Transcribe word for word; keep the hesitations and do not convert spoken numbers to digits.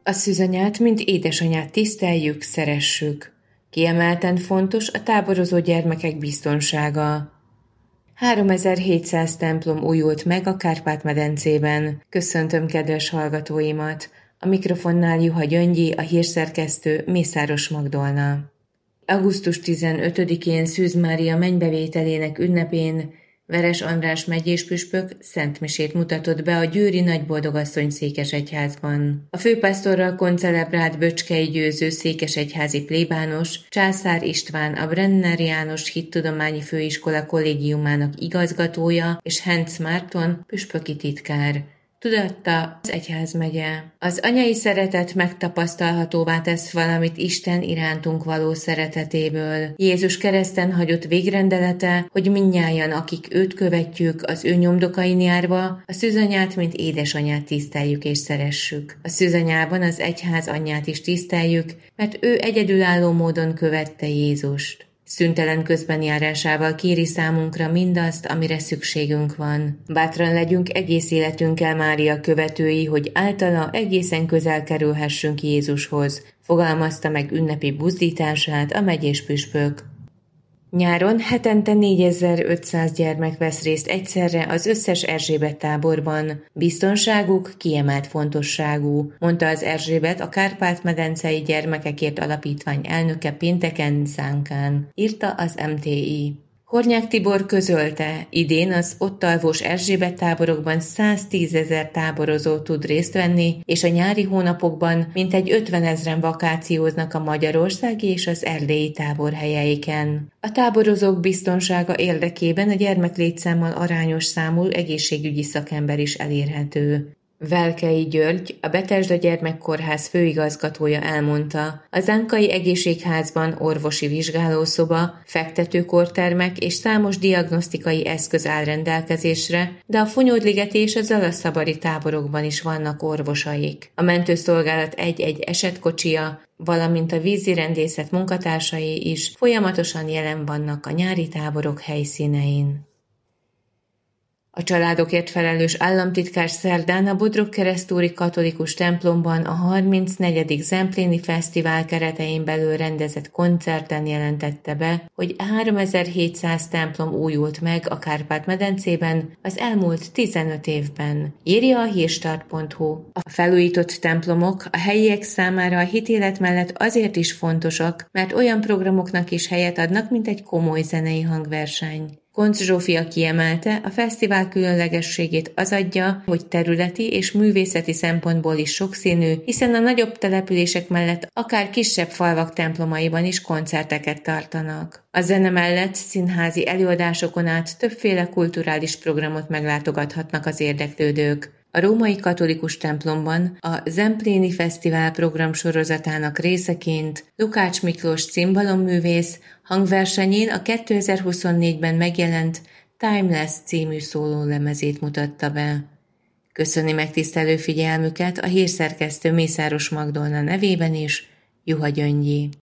A szűzanyát, mint édesanyát tiszteljük, szeressük. Kiemelten fontos a táborozó gyermekek biztonsága. háromezer-hétszáz templom újult meg a Kárpát-medencében. Köszöntöm kedves hallgatóimat! A mikrofonnál Juha Gyöngyi, a hírszerkesztő Mészáros Magdolna. augusztus tizenötödikén Szűz Mária mennybevételének ünnepén Veres András megyéspüspök szentmisét mutatott be a győri Nagyboldogasszony székesegyházban. A főpásztorral koncelebrált Böcskei Győző székesegyházi plébános, Császár István, a Brenner János Hittudományi Főiskola kollégiumának igazgatója és Hentz Márton püspöki titkár. Tudatta az egyházmegye. Az anyai szeretet megtapasztalhatóvá tesz valamit Isten irántunk való szeretetéből. Jézus kereszten hagyott végrendelete, hogy mindnyájan, akik őt követjük, az ő nyomdokain járva, a szűzanyát, mint édesanyát tiszteljük és szeressük. A szűzanyában az egyház anyját is tiszteljük, mert ő egyedülálló módon követte Jézust. Szüntelen közbenjárásával kéri számunkra mindazt, amire szükségünk van. Bátran legyünk egész életünkkel Mária követői, hogy általa egészen közel kerülhessünk Jézushoz, fogalmazta meg ünnepi buzdítását a megyéspüspök. Nyáron hetente négyezer-ötszáz gyermek vesz részt egyszerre az összes Erzsébet táborban. Biztonságuk kiemelt fontosságú, mondta az Erzsébet a Kárpát-medencei Gyermekekért Alapítvány elnöke pénteken Zánkán, írta az em té i. Hornyák Tibor közölte, idén az ott alvós Erzsébet táborokban száztízezer táborozó tud részt venni, és a nyári hónapokban mintegy ötvenezren vakációznak a magyarországi és az erdélyi táborhelyeiken. A táborozók biztonsága érdekében a gyermeklétszámmal arányos számú egészségügyi szakember is elérhető. Velkei György, a Betesda Gyermekkórház főigazgatója elmondta, a Zánkai Egészségházban orvosi vizsgálószoba, fektetőkórtermek és számos diagnosztikai eszköz áll rendelkezésre, de a Funyódligeti és a Zalaszabari táborokban is vannak orvosaik. A mentőszolgálat egy-egy esetkocsia, valamint a vízirendészet munkatársai is folyamatosan jelen vannak a nyári táborok helyszínein. A családokért felelős államtitkár szerdán a Bodrogkeresztúri katolikus templomban a harmincnegyedik Zempléni Fesztivál keretein belül rendezett koncerten jelentette be, hogy háromezer-hétszáz templom újult meg a Kárpát-medencében az elmúlt tizenöt évben, írja a hírstart pont hu. A felújított templomok a helyiek számára a hitélet mellett azért is fontosak, mert olyan programoknak is helyet adnak, mint egy komoly zenei hangverseny. Koncz Zsófia kiemelte, a fesztivál különlegességét az adja, hogy területi és művészeti szempontból is sokszínű, hiszen a nagyobb települések mellett akár kisebb falvak templomaiban is koncerteket tartanak. A zene mellett színházi előadásokon át többféle kulturális programot meglátogathatnak az érdeklődők. A római katolikus templomban a Zempléni Fesztivál program sorozatának részeként Lukács Miklós cimbalomművész hangversenyén a kétezer-huszonnégyben megjelent Timeless című szólólemezét mutatta be. Köszöni megtisztelő figyelmüket a hírszerkesztő Mészáros Magdolna nevében is, Juha Gyöngyi.